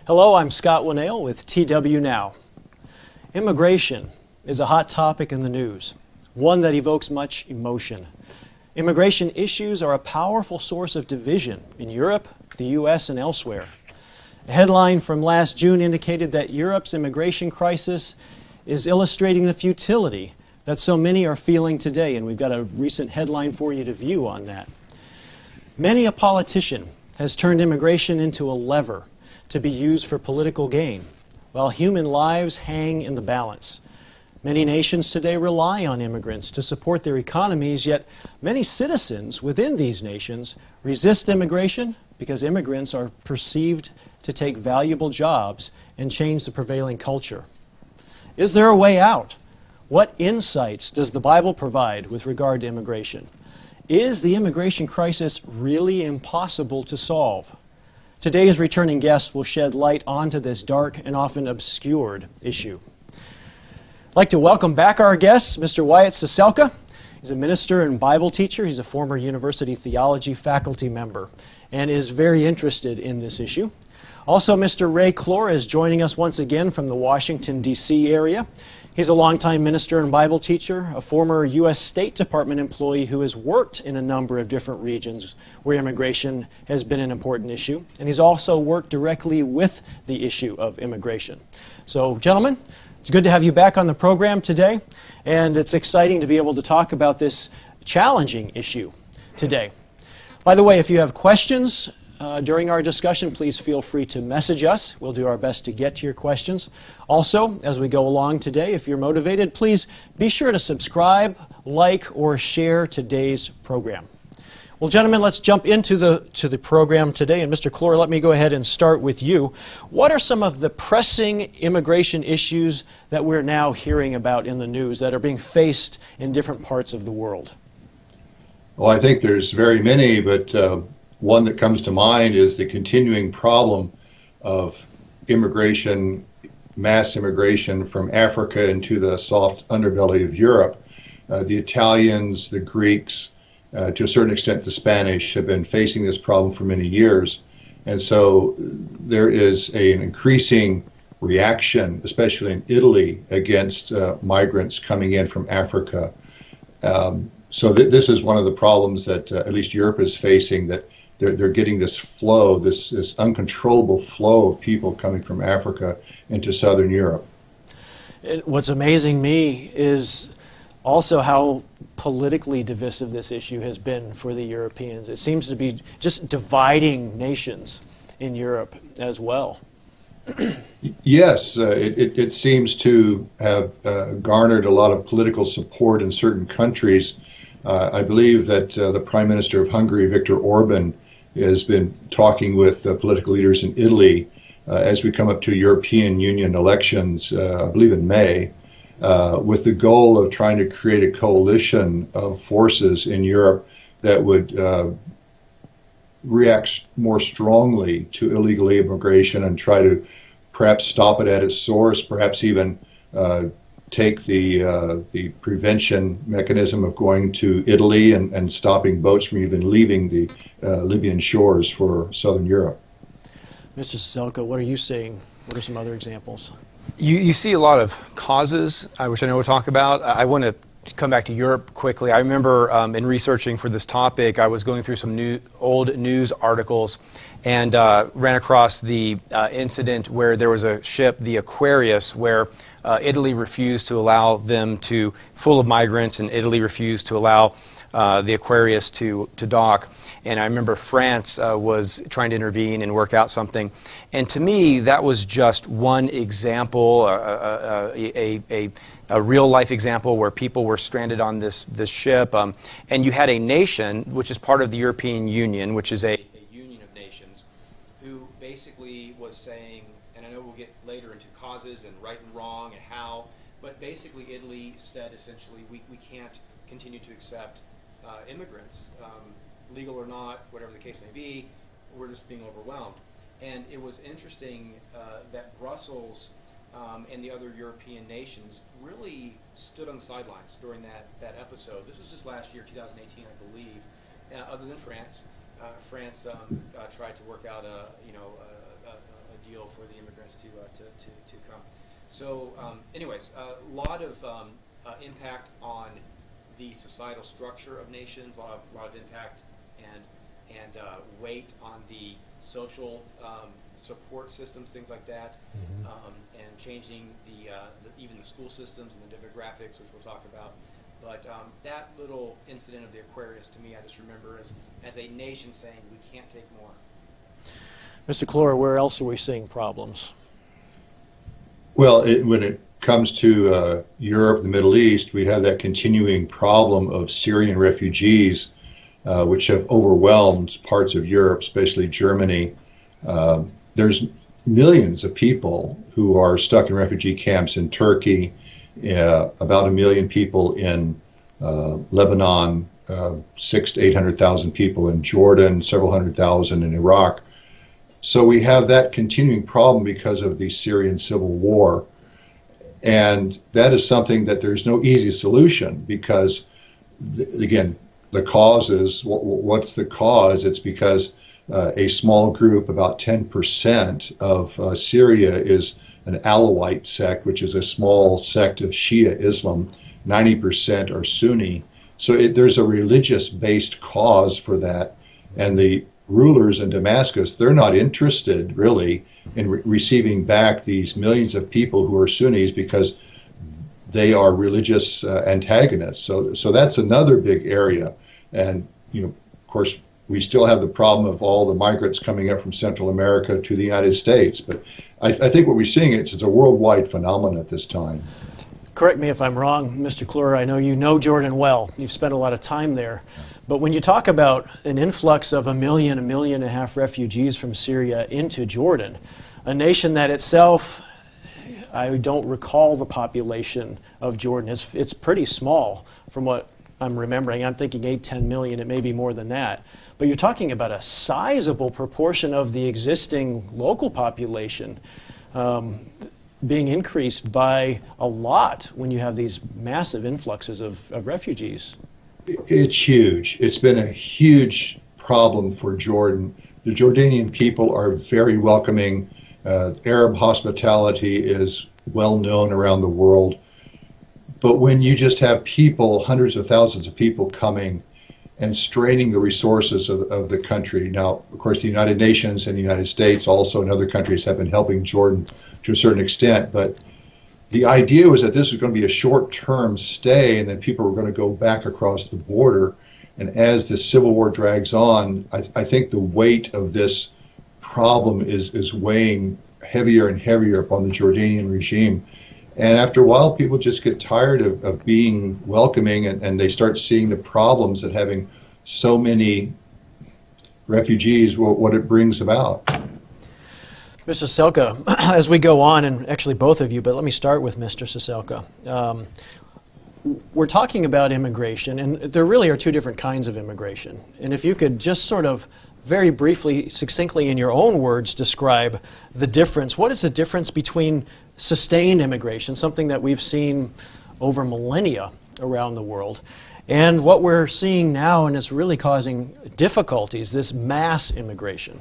Hello, I'm Scott Winnail with TW Now. Immigration is a hot topic in the news, one that evokes much emotion. Immigration issues are a powerful source of division in Europe, the U.S., and elsewhere. A headline from last June indicated that Europe's immigration crisis is illustrating the futility that so many are feeling today, and we've got a recent headline for you to view on that. Many a politician has turned immigration into a lever to be used for political gain, while human lives hang in the balance. Many nations today rely on immigrants to support their economies, yet many citizens within these nations resist immigration because immigrants are perceived to take valuable jobs and change the prevailing culture. Is there a way out? What insights does the Bible provide with regard to immigration? Is the immigration crisis really impossible to solve? Today's returning guests will shed light onto this dark and often obscured issue. I'd like to welcome back our guests, Mr. Wyatt Ciesielka. He's a minister and Bible teacher. He's a former university theology faculty member and is very interested in this issue. Also, Mr. Ray Clore is joining us once again from the Washington, D.C. area. He's a longtime minister and Bible teacher, a former U.S. State Department employee who has worked in a number of different regions where immigration has been an important issue. And he's also worked directly with the issue of immigration. So, gentlemen, it's good to have you back on the program today. And it's exciting to be able to talk about this challenging issue today. By the way, if you have questions during our discussion, please feel free to message us. We'll do our best to get to your questions. Also, as we go along today, if you're motivated, please be sure to subscribe, like, or share today's program. Well, gentlemen, let's jump into the program today. And Mr. Clore, let me go ahead and start with you. What are some of the pressing immigration issues that we're now hearing about in the news that are being faced in different parts of the world? Well, I think there's very many, but one that comes to mind is the continuing problem of immigration, mass immigration from Africa into the soft underbelly of Europe. The Italians, the Greeks, to a certain extent the Spanish have been facing this problem for many years. And so there is an increasing reaction, especially in Italy, against migrants coming in from Africa. So this is one of the problems that at least Europe is facing, that they're getting this flow, this uncontrollable flow of people coming from Africa into southern Europe. What's amazing me is also how politically divisive this issue has been for the Europeans. It seems to be just dividing nations in Europe as well. Yes, it seems to have garnered a lot of political support in certain countries. I believe that the Prime Minister of Hungary, Viktor Orban, has been talking with political leaders in Italy as we come up to European Union elections, I believe in May, with the goal of trying to create a coalition of forces in Europe that would react more strongly to illegal immigration and try to perhaps stop it at its source, perhaps even take the prevention mechanism of going to Italy and stopping boats from even leaving the Libyan shores for southern Europe. Mr. Ciesielka, what are you seeing? What are some other examples? You see a lot of causes, which I know we'll talk about. I want to come back to Europe quickly. I remember in researching for this topic, I was going through some old news articles and ran across the incident where there was a ship, the Aquarius, where Italy refused to allow them to, full of migrants, and Italy refused to allow the Aquarius to dock. And I remember France was trying to intervene and work out something. And to me, that was just one example, a real-life example where people were stranded on this ship. And you had a nation, which is part of the European Union, which is a union of nations, who basically was saying, and I know we'll get later into causes and right and wrong and how, but basically Italy said essentially we can't continue to accept immigrants, legal or not, whatever the case may be. We're just being overwhelmed. And it was interesting that Brussels and the other European nations really stood on the sidelines during that episode. This was just last year, 2018, I believe. Other than France, France tried to work out a deal for the immigrants to come. So, anyways, a lot of impact on the societal structure of nations, a lot of impact and weight on the social support systems, things like that, and changing even the school systems and the demographics, which we'll talk about. But that little incident of the Aquarius, to me, I just remember as a nation saying we can't take more. Mr. Clore, where else are we seeing problems? Well, when it comes to Europe, the Middle East, we have that continuing problem of Syrian refugees, which have overwhelmed parts of Europe, especially Germany. There's millions of people who are stuck in refugee camps in Turkey, about 1 million people in Lebanon, 600,000 to 800,000 people in Jordan, several 100,000 in Iraq. So we have that continuing problem because of the Syrian civil war. And that is something that there's no easy solution because, again, the cause is, what's the cause? It's because a small group, about 10% of Syria, is an Alawite sect, which is a small sect of Shia Islam. 90% are Sunni. So there's a religious-based cause for that. And the rulers in Damascus, they're not interested, really, in receiving back these millions of people who are Sunnis because they are religious antagonists. So that's another big area. And, of course, we still have the problem of all the migrants coming up from Central America to the United States. But I think what we're seeing is a worldwide phenomenon at this time. Correct me if I'm wrong, Mr. Clore. I know you know Jordan well. You've spent a lot of time there. But when you talk about an influx of 1 million, 1.5 million refugees from Syria into Jordan, a nation that itself, I don't recall the population of Jordan. It's pretty small from what I'm remembering. I'm thinking 8, 10 million. It may be more than that. But you're talking about a sizable proportion of the existing local population being increased by a lot when you have these massive influxes of refugees. It's huge. It's been a huge problem for Jordan. The Jordanian people are very welcoming. Arab hospitality is well known around the world. But when you just have people, hundreds of thousands of people coming and straining the resources of the country. Now, of course, the United Nations and the United States also and other countries have been helping Jordan to a certain extent. But the idea was that this was going to be a short-term stay and then people were going to go back across the border. And as the civil war drags on, I think the weight of this problem is weighing heavier and heavier upon the Jordanian regime. And after a while, people just get tired of being welcoming and they start seeing the problems that having so many refugees, what it brings about. Mr. Ciesielka, as we go on, and actually both of you, but let me start with Mr. Ciesielka. We're talking about immigration, and there really are two different kinds of immigration. And if you could just sort of very briefly, succinctly in your own words, describe the difference. What is the difference between sustained immigration, something that we've seen over millennia around the world, and what we're seeing now, and it's really causing difficulties, this mass immigration?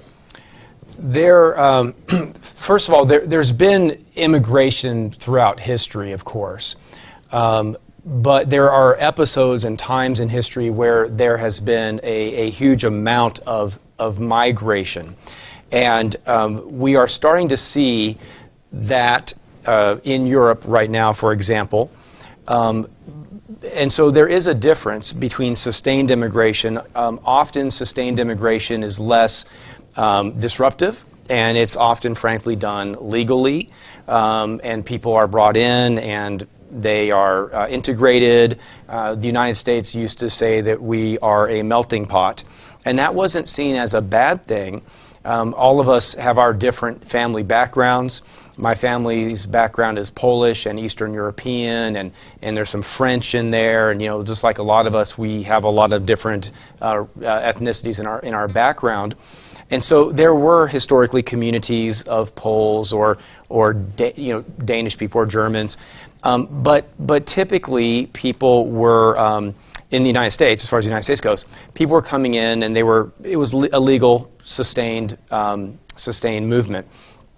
First of all, there's been immigration throughout history, of course. But there are episodes and times in history where there has been a huge amount of migration. And we are starting to see that in Europe right now, for example. And so there is a difference between sustained immigration. Often sustained immigration is less disruptive, and it's often, frankly, done legally, and people are brought in and they are integrated. The United States used to say that we are a melting pot, and that wasn't seen as a bad thing. All of us have our different family backgrounds. My family's background is Polish and Eastern European, and there's some French in there, and just like a lot of us, we have a lot of different ethnicities in our background. And so there were historically communities of Poles or Danish people or Germans, but typically people were in the United States, as far as the United States goes, people were coming in and it was a legal sustained movement.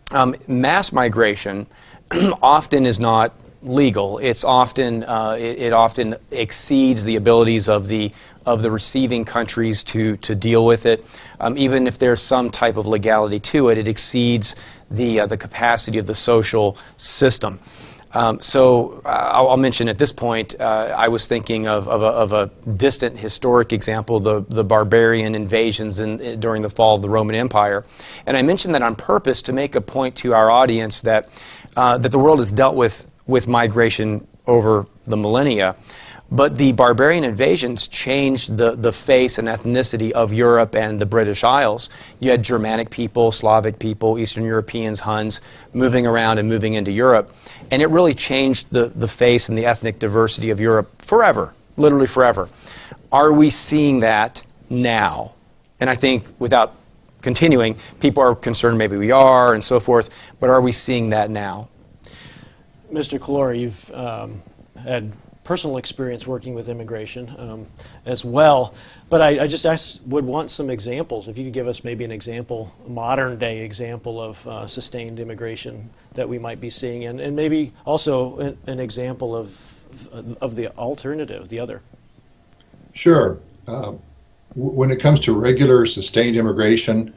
mass migration often is not legal. It's often it often exceeds the abilities of the receiving countries to deal with it. Even if there's some type of legality to it, it exceeds the capacity of the social system. So I'll mention at this point, I was thinking of a distant historic example, the barbarian invasions during the fall of the Roman Empire. And I mentioned that on purpose to make a point to our audience that the world has dealt with migration over the millennia. But the barbarian invasions changed the face and ethnicity of Europe and the British Isles. You had Germanic people, Slavic people, Eastern Europeans, Huns, moving around and moving into Europe. And it really changed the face and the ethnic diversity of Europe forever, literally forever. Are we seeing that now? And I think without continuing, people are concerned maybe we are and so forth, but are we seeing that now? Mr. Calora, you've had personal experience working with immigration as well, but I just would want some examples. If you could give us maybe an example, a modern day example of sustained immigration that we might be seeing, and maybe also an example of the alternative, the other. Sure. When it comes to regular sustained immigration,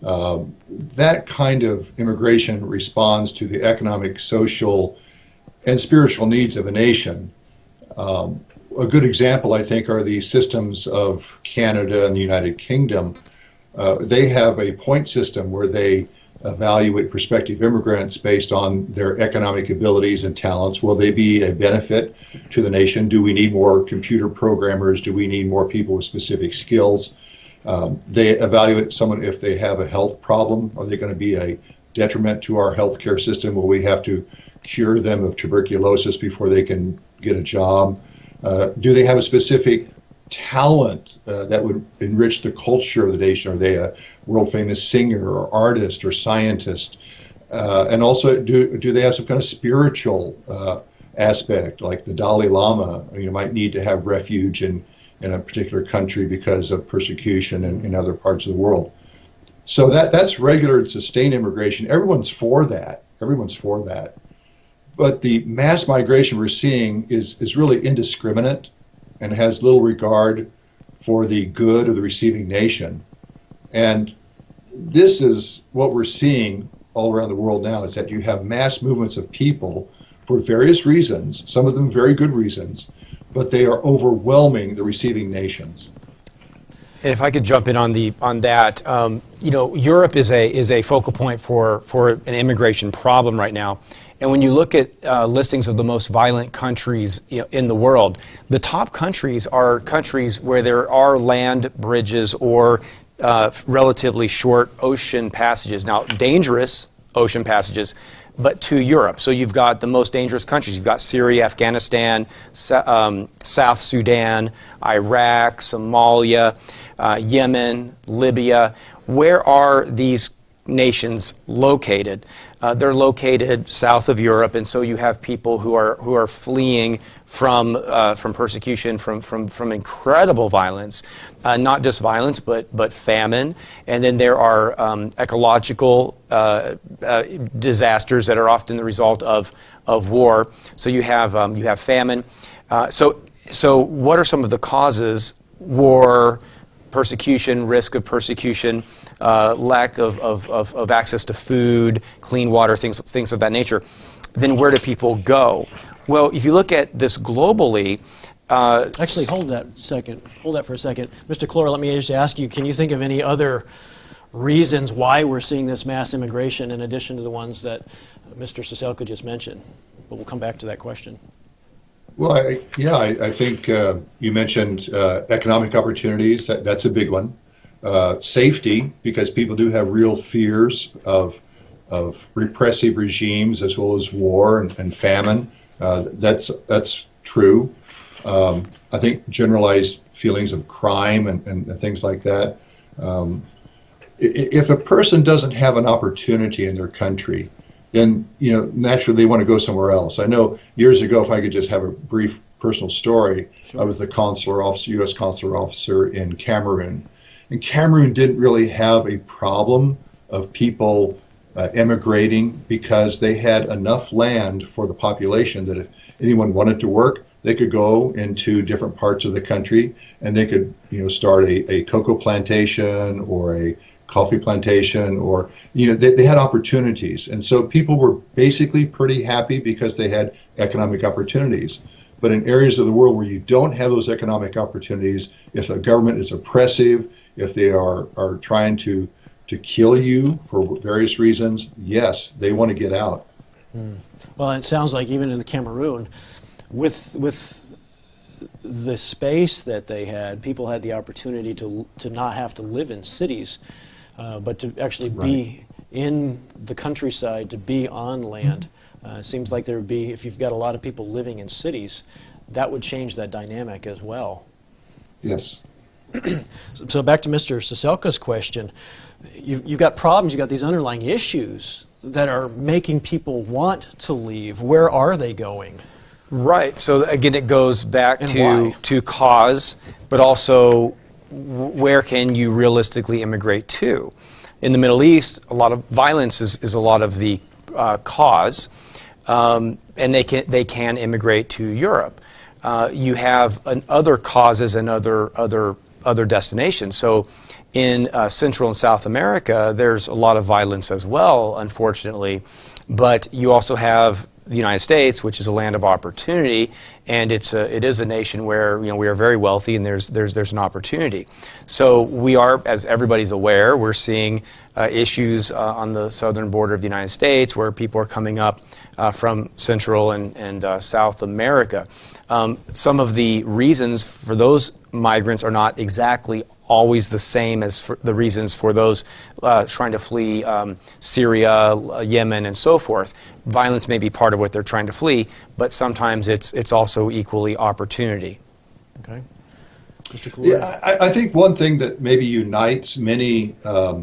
that kind of immigration responds to the economic, social, and spiritual needs of a nation. A good example, I think, are the systems of Canada and the United Kingdom. They have a point system where they evaluate prospective immigrants based on their economic abilities and talents. Will they be a benefit to the nation? Do we need more computer programmers? Do we need more people with specific skills? They evaluate someone if they have a health problem. Are they going to be a detriment to our healthcare system? Will we have to cure them of tuberculosis before they can get a job? Do they have a specific talent that would enrich the culture of the nation? Are they a world famous singer or artist or scientist? And also, do they have some kind of spiritual aspect, like the Dalai Lama? You might need to have refuge in a particular country because of persecution in other parts of the world. So that's regular and sustained immigration. Everyone's for that. Everyone's for that. But the mass migration we're seeing is really indiscriminate and has little regard for the good of the receiving nation. And this is what we're seeing all around the world now, is that you have mass movements of people for various reasons, some of them very good reasons, but they are overwhelming the receiving nations. And if I could jump in on that, Europe is a focal point for an immigration problem right now. And when you look at listings of the most violent countries in the world, the top countries are countries where there are land bridges or relatively short ocean passages. Now, dangerous ocean passages, but to Europe. So you've got the most dangerous countries. You've got Syria, Afghanistan, South Sudan, Iraq, Somalia, Yemen, Libya. Where are these nations located? They're located south of Europe, and so you have people who are fleeing from persecution, from incredible violence, not just violence, but famine, and then there are ecological disasters that are often the result of war. So you have famine. So what are some of the causes? War, persecution, risk of persecution, lack of access to food, clean water, things of that nature. Then where do people go? Well, if you look at this globally... Actually, hold that for a second. Mr. Calora, let me just ask you, can you think of any other reasons why we're seeing this mass immigration in addition to the ones that Mr. Ciesielka just mentioned? But we'll come back to that question. Well, I think you mentioned economic opportunities. That's a big one. Safety, because people do have real fears of repressive regimes as well as war and famine. That's true. I think generalized feelings of crime and things like that. If a person doesn't have an opportunity in their country, then naturally they want to go somewhere else. I know years ago, if I could just have a brief personal story, sure. I was the U.S. consular officer in Cameroon. And Cameroon didn't really have a problem of people emigrating because they had enough land for the population that if anyone wanted to work, they could go into different parts of the country and they could, start a cocoa plantation or a coffee plantation, or they had opportunities. And so people were basically pretty happy because they had economic opportunities. But in areas of the world where you don't have those economic opportunities, if a government is oppressive, if they are trying to kill you for various reasons, yes, they want to get out. Well, it sounds like even in the Cameroon, with the space that they had, people had the opportunity to not have to live in cities, but to actually be in the countryside, to be on land. It seems like there would be, if you've got a lot of people living in cities, that would change that dynamic as well. Yes. So back to Mr. Saselka's question, you've got problems, you've got these underlying issues that are making people want to leave. Where are they going? Right. So again, it goes back And why? to cause, but also where can you realistically immigrate to? In the Middle East, a lot of violence is a lot of the cause, and they can immigrate to Europe. You have other causes and other destinations. So in Central and South America, there's a lot of violence as well, unfortunately. But you also have the United States, which is a land of opportunity, and it is a nation where we are very wealthy, and there's an opportunity. So we are, as everybody's aware, we're seeing issues on the southern border of the United States where people are coming up from Central and South America. Some of the reasons for those migrants are not exactly always the same as for the reasons for those trying to flee Syria, Yemen, and so forth. Violence may be part of what they're trying to flee, but sometimes it's also equally opportunity. Okay. Mr. Kluwer? Yeah, I think one thing that maybe unites many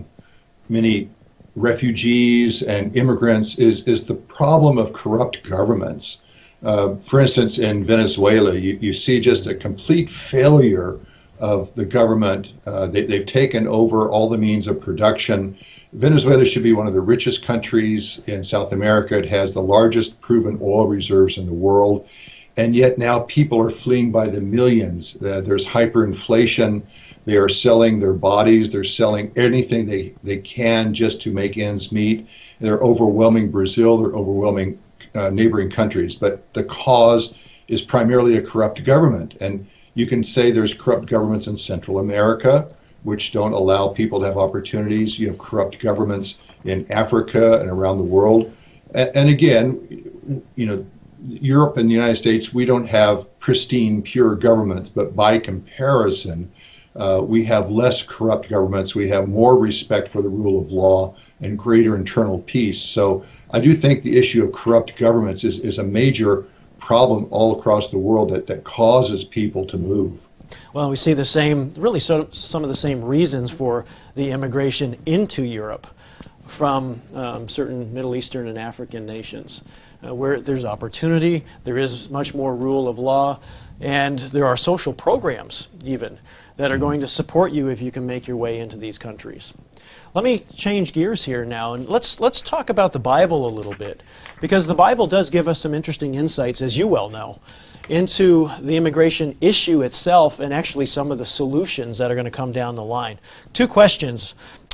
refugees and immigrants is the problem of corrupt governments. For instance, in Venezuela, you see just a complete failure of the government. They've taken over all the means of production. Venezuela should be one of the richest countries in South America. It has the largest proven oil reserves in the world. And yet now people are fleeing by the millions. There's hyperinflation. They are selling their bodies. They're selling anything they can just to make ends meet. They're overwhelming Brazil. They're overwhelming neighboring countries. But the cause is primarily a corrupt government. And you can say there's corrupt governments in Central America, which don't allow people to have opportunities. You have corrupt governments in Africa and around the world. And again, Europe and the United States, we don't have pristine, pure governments, but by comparison, we have less corrupt governments. We have more respect for the rule of law and greater internal peace. So I do think the issue of corrupt governments is a major problem all across the world that causes people to move. Well, we see the same, really some of the same reasons for the immigration into Europe from certain Middle Eastern and African nations, where there's opportunity, there is much more rule of law, and there are social programs even that are going to support you if you can make your way into these countries. Let me change gears here now, and let's talk about the Bible a little bit, because the Bible does give us some interesting insights, as you well know, into the immigration issue itself and actually some of the solutions that are going to come down the line. Two questions.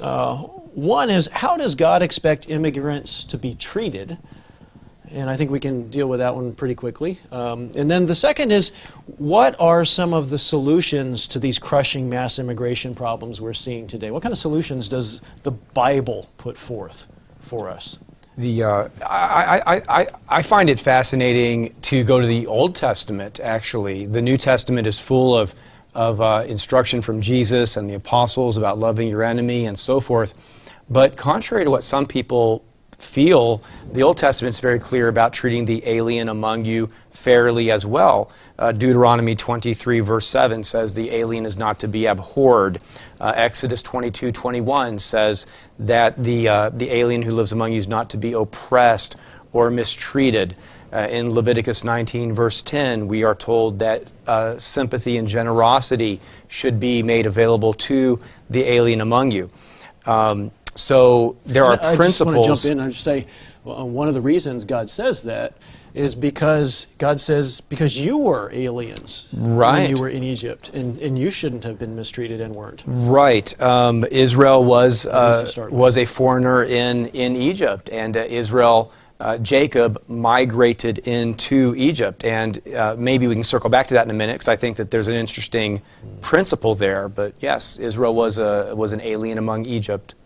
One is, how does God expect immigrants to be treated? And I think we can deal with that one pretty quickly. And then the second is, what are some of the solutions to these crushing mass immigration problems we're seeing today? What kind of solutions does the Bible put forth for us? I find it fascinating to go to the Old Testament, actually. The New Testament is full of instruction from Jesus and the apostles about loving your enemy and so forth. But contrary to what some people feel, the Old Testament is very clear about treating the alien among you fairly as well. Deuteronomy 23 verse 7 says the alien is not to be abhorred. Exodus 22:21 says that the alien who lives among you is not to be oppressed or mistreated. In Leviticus 19 verse 10, we are told that sympathy and generosity should be made available to the alien among you. So there are I just want to principles. jump in and just say, well, one of the reasons God says that is because God says, because you were aliens when Right. you were in Egypt, and you shouldn't have been mistreated and weren't. Right. Israel was to start with. was a foreigner in Egypt, and Israel, Jacob migrated into Egypt, and maybe we can circle back to that in a minute because I think that there's an interesting principle there. But yes, Israel was an alien among Egypt.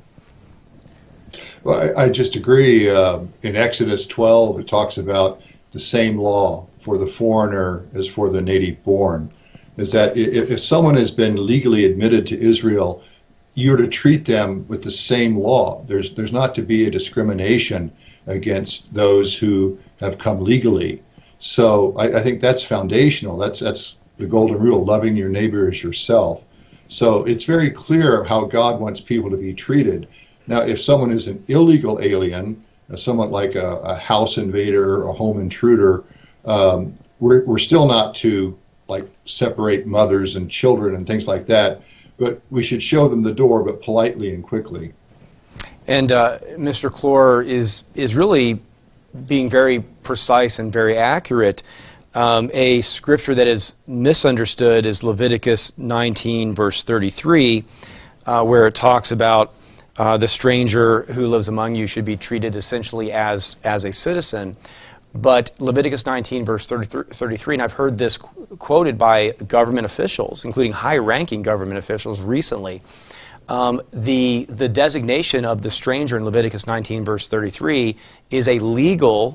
Well, I just agree. In Exodus 12, it talks about the same law for the foreigner as for the native born. Is that if someone has been legally admitted to Israel, you're to treat them with the same law. There's not to be a discrimination against those who have come legally. So I think that's foundational. That's the golden rule: loving your neighbor as yourself. So it's very clear how God wants people to be treated. Now, if someone is an illegal alien, somewhat like a house invader or a home intruder, we're still not to like separate mothers and children and things like that, but we should show them the door, but politely and quickly. And Mr. Clore is really being very precise and very accurate. A scripture that is misunderstood is Leviticus 19, verse 33, where it talks about the stranger who lives among you should be treated essentially as a citizen. But Leviticus 19, verse 33, and I've heard this quoted by government officials, including high-ranking government officials recently, the designation of the stranger in Leviticus 19, verse 33, is a legal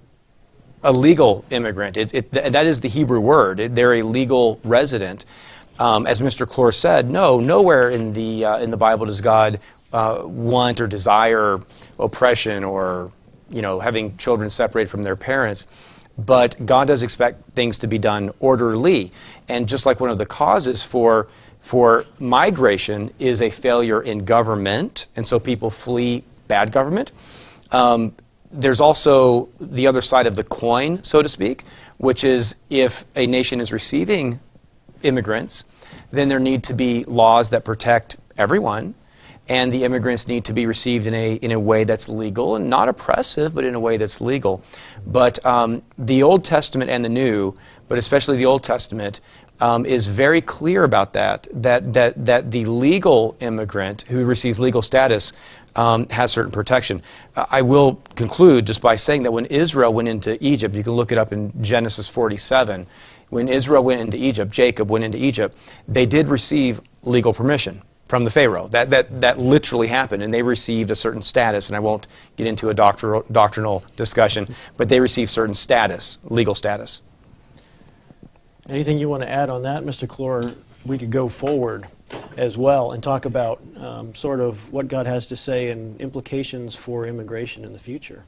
immigrant. That is the Hebrew word. They're a legal resident. As Mr. Clore said, nowhere in the Bible does God want or desire oppression or having children separated from their parents. But God does expect things to be done orderly. And just like one of the causes for migration is a failure in government, and so people flee bad government, there's also the other side of the coin, so to speak, which is if a nation is receiving immigrants, then there need to be laws that protect everyone, and the immigrants need to be received in a way that's legal and not oppressive, but in a way that's legal. But the Old Testament and the New, but especially the Old Testament, is very clear about that the legal immigrant who receives legal status has certain protection. I will conclude just by saying that when Israel went into Egypt, you can look it up in Genesis 47, when Israel went into Egypt, Jacob went into Egypt, they did receive legal permission from the Pharaoh. That literally happened, and they received a certain status, and I won't get into a doctrinal discussion, but they received certain status, legal status. Anything you want to add on that, Mr. Clore? We could go forward as well and talk about sort of what God has to say and implications for immigration in the future.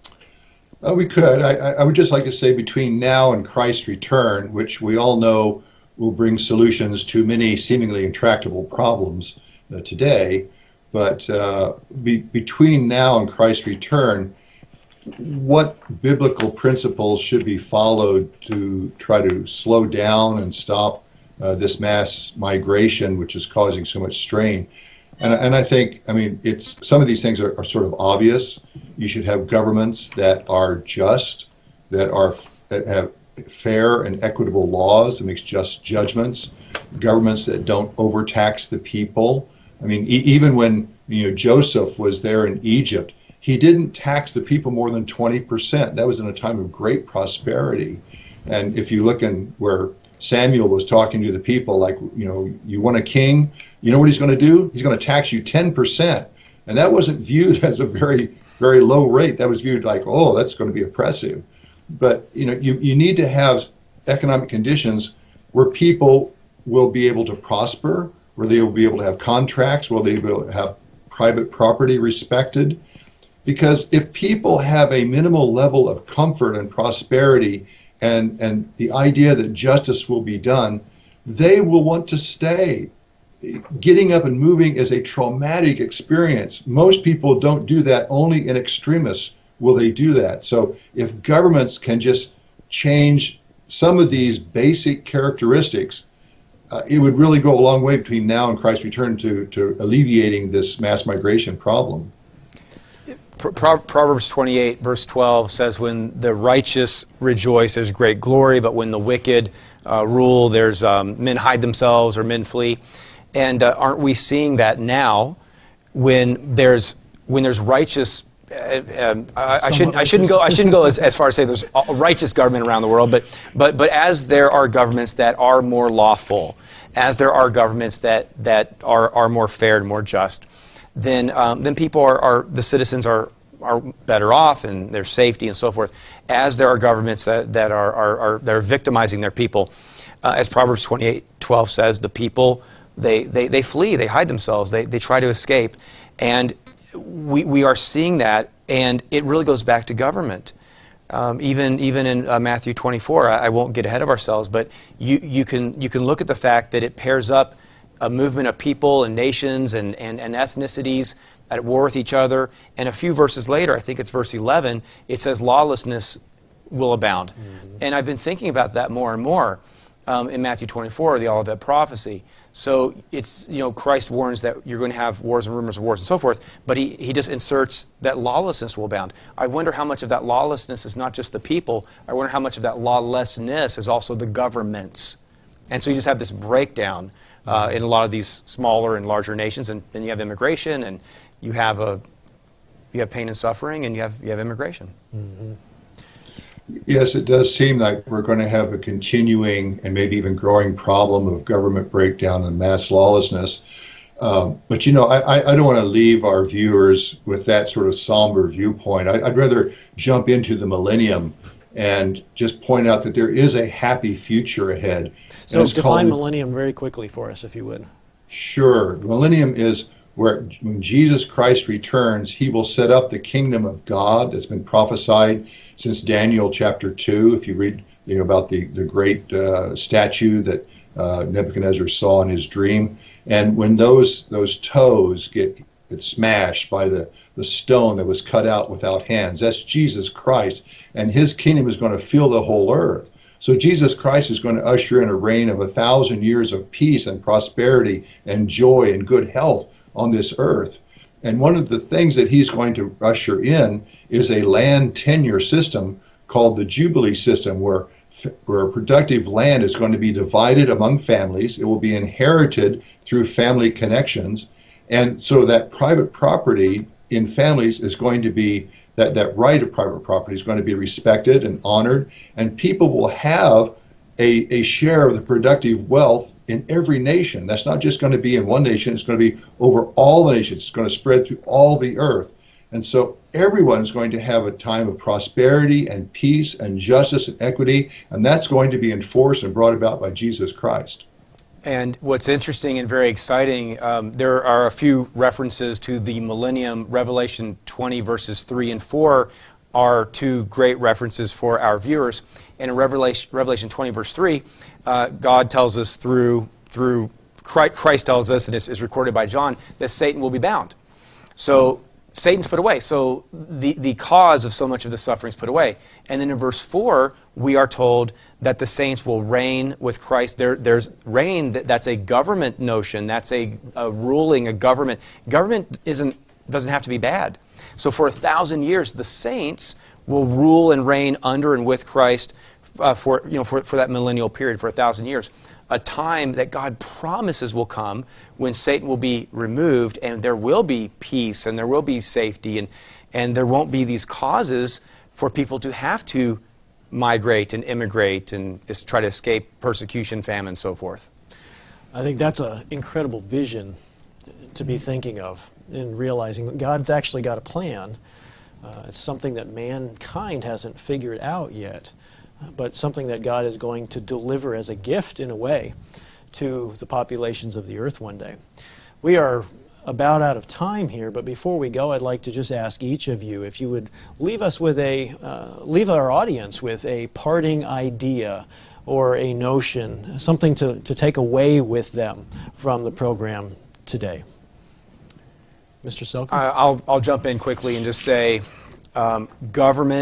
We could. I would just like to say between now and Christ's return, which we all know will bring solutions to many seemingly intractable problems today, but between now and Christ's return, what biblical principles should be followed to try to slow down and stop this mass migration, which is causing so much strain? And I think, it's some of these things are sort of obvious. You should have governments that are just, that have fair and equitable laws, that makes just judgments, governments that don't overtax the people. Even when Joseph was there in Egypt, he didn't tax the people more than 20%. That was in a time of great prosperity. And if you look in where Samuel was talking to the people, like, you want a king, you know what he's going to do? He's going to tax you 10%. And that wasn't viewed as a very, very low rate. That was viewed like, oh, that's going to be oppressive. But you need to have economic conditions where people will be able to prosper, where they will be able to have contracts, where they will have private property respected. Because if people have a minimal level of comfort and prosperity and the idea that justice will be done, they will want to stay. Getting up and moving is a traumatic experience. Most people don't do that. Only in extremists will they do that. So if governments can just change some of these basic characteristics, it would really go a long way between now and Christ's return to alleviating this mass migration problem. Proverbs 28, verse 12 says, when the righteous rejoice, there's great glory, but when the wicked rule, there's men hide themselves or men flee. And aren't we seeing that now when there's righteous I shouldn't go as far as say there's a righteous government around the world, but as there are governments that are more lawful, as there are governments that are more fair and more just, then people the citizens are better off and their safety and so forth. As there are governments that are victimizing their people, as Proverbs 28:12 says, the people they flee, they hide themselves, they try to escape, and we are seeing that, and it really goes back to government. Even in Matthew 24, I won't get ahead of ourselves, but you can look at the fact that it pairs up a movement of people and nations and ethnicities at war with each other. And a few verses later, I think it's verse 11, it says lawlessness will abound. Mm-hmm. And I've been thinking about that more and more in Matthew 24, the Olivet prophecy. So it's, Christ warns that you're going to have wars and rumors of wars and so forth, but he just inserts that lawlessness will abound. I wonder how much of that lawlessness is not just the people. I wonder how much of that lawlessness is also the governments. And so you just have this breakdown in a lot of these smaller and larger nations, and then you have immigration, and you have pain and suffering, and you have immigration. Mm-hmm. Yes, it does seem like we're going to have a continuing and maybe even growing problem of government breakdown and mass lawlessness. But I don't want to leave our viewers with that sort of somber viewpoint. I'd rather jump into the millennium and just point out that there is a happy future ahead. So define millennium very quickly for us, if you would. Sure. The millennium is where when Jesus Christ returns, he will set up the kingdom of God that's been prophesied since Daniel chapter 2. If you read about the great statue that Nebuchadnezzar saw in his dream. And when those toes get smashed by the stone that was cut out without hands, that's Jesus Christ. And his kingdom is going to fill the whole earth. So Jesus Christ is going to usher in a reign of 1,000 years of peace and prosperity and joy and good health on this earth. And one of the things that he's going to usher in is a land tenure system called the Jubilee system, where productive land is going to be divided among families. It will be inherited through family connections. And so that private property in families is going to be, that right of private property is going to be respected and honored, and people will have a share of the productive wealth in every nation. That's not just going to be in one nation, it's going to be over all the nations. It's going to spread through all the earth. And so everyone is going to have a time of prosperity and peace and justice and equity, and that's going to be enforced and brought about by Jesus Christ. And what's interesting and very exciting, there are a few references to the millennium. Revelation 20 verses 3 and 4 are two great references for our viewers. And in Revelation 20 verse 3, God tells us through Christ tells us, and is recorded by John, that Satan will be bound. So Satan's put away. So the cause of so much of the suffering is put away. And then in verse 4, we are told that the saints will reign with Christ. There's reign, that's a government notion. That's a ruling, a government. Government doesn't have to be bad. So for 1,000 years, the saints will rule and reign under and with Christ for that millennial period, for 1,000 years. A time that God promises will come when Satan will be removed, and there will be peace and there will be safety, and there won't be these causes for people to have to migrate and immigrate and try to escape persecution, famine, and so forth. I think that's an incredible vision to be thinking of, in realizing that God's actually got a plan. It's something that mankind hasn't figured out yet, but something that God is going to deliver as a gift, in a way, to the populations of the earth one day. We are about out of time here, but before we go, I'd like to just ask each of you if you would leave us with leave our audience with a parting idea or a notion, something to take away with them from the program today. Mr. Selkin? I'll jump in quickly and just say government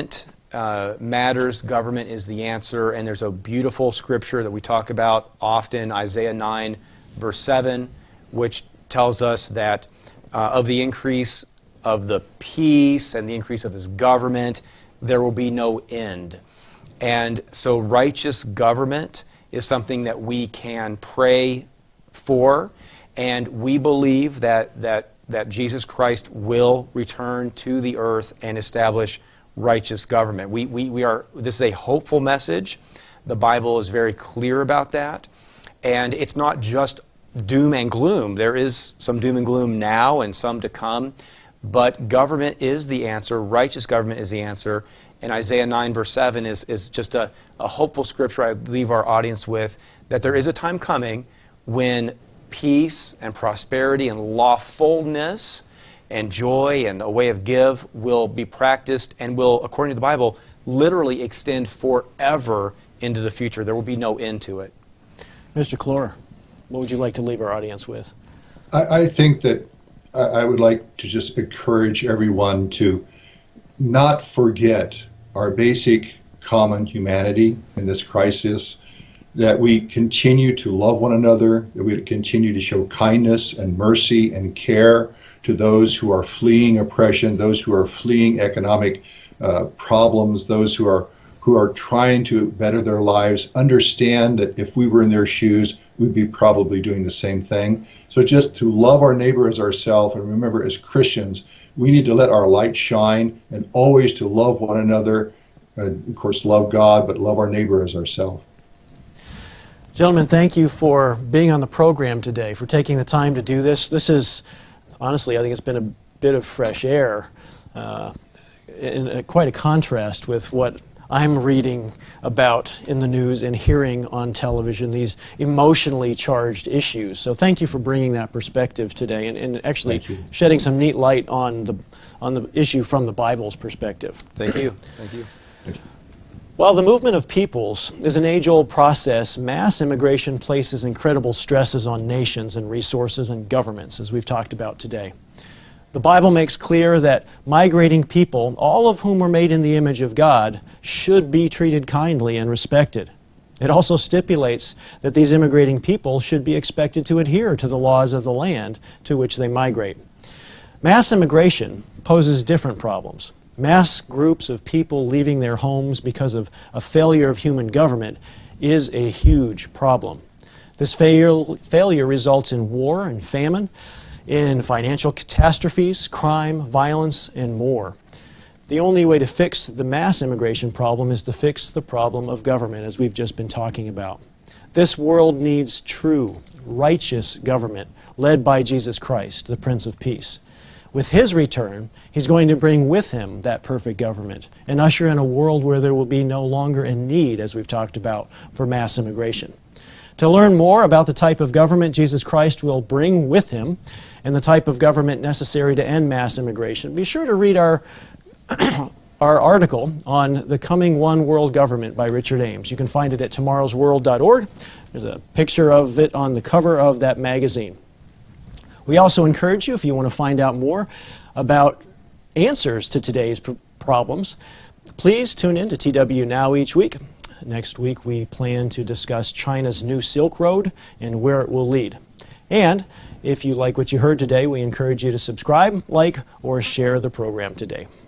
matters, government is the answer, and there's a beautiful scripture that we talk about often, Isaiah 9, verse 7, which tells us that of the increase of the peace and the increase of his government, there will be no end. And so righteous government is something that we can pray for, and we believe that Jesus Christ will return to the earth and establish righteous government. This is a hopeful message. The Bible is very clear about that. And it's not just doom and gloom. There is some doom and gloom now and some to come. But government is the answer. Righteous government is the answer. And Isaiah 9 verse 7 is just a hopeful scripture I leave our audience with, that there is a time coming when peace and prosperity and lawfulness and joy and a way of give will be practiced and will, according to the Bible, literally extend forever into the future. There will be no end to it. Mr. Clore, what would you like to leave our audience with? I think that I would like to just encourage everyone to not forget our basic common humanity in this crisis, that we continue to love one another, that we continue to show kindness and mercy and care to those who are fleeing oppression, those who are fleeing economic problems, those who are trying to better their lives. Understand that if we were in their shoes, we'd be probably doing the same thing. So just to love our neighbor as ourselves, and remember, as Christians, we need to let our light shine and always to love one another, and of course love God, but love our neighbor as ourselves. Gentlemen, thank you for being on the program today, for taking the time to do this. This is, honestly, I think it's been a bit of fresh air, quite a contrast with what I'm reading about in the news and hearing on television, these emotionally charged issues. So thank you for bringing that perspective today and actually shedding some neat light on the issue from the Bible's perspective. Thank you. Thank you. While the movement of peoples is an age-old process, mass immigration places incredible stresses on nations and resources and governments, as we've talked about today. The Bible makes clear that migrating people, all of whom were made in the image of God, should be treated kindly and respected. It also stipulates that these immigrating people should be expected to adhere to the laws of the land to which they migrate. Mass immigration poses different problems. Mass groups of people leaving their homes because of a failure of human government is a huge problem. This failure results in war and famine, in financial catastrophes, crime, violence, and more. The only way to fix the mass immigration problem is to fix the problem of government, as we've just been talking about. This world needs true, righteous government led by Jesus Christ, the Prince of Peace. With his return, he's going to bring with him that perfect government and usher in a world where there will be no longer a need, as we've talked about, for mass immigration. To learn more about the type of government Jesus Christ will bring with him and the type of government necessary to end mass immigration, be sure to read our article on the coming one world government by Richard Ames. You can find it at tomorrowsworld.org. There's a picture of it on the cover of that magazine. We also encourage you, if you want to find out more about answers to today's problems, please tune in to TW Now each week. Next week we plan to discuss China's new Silk Road and where it will lead. And if you like what you heard today, we encourage you to subscribe, like, or share the program today.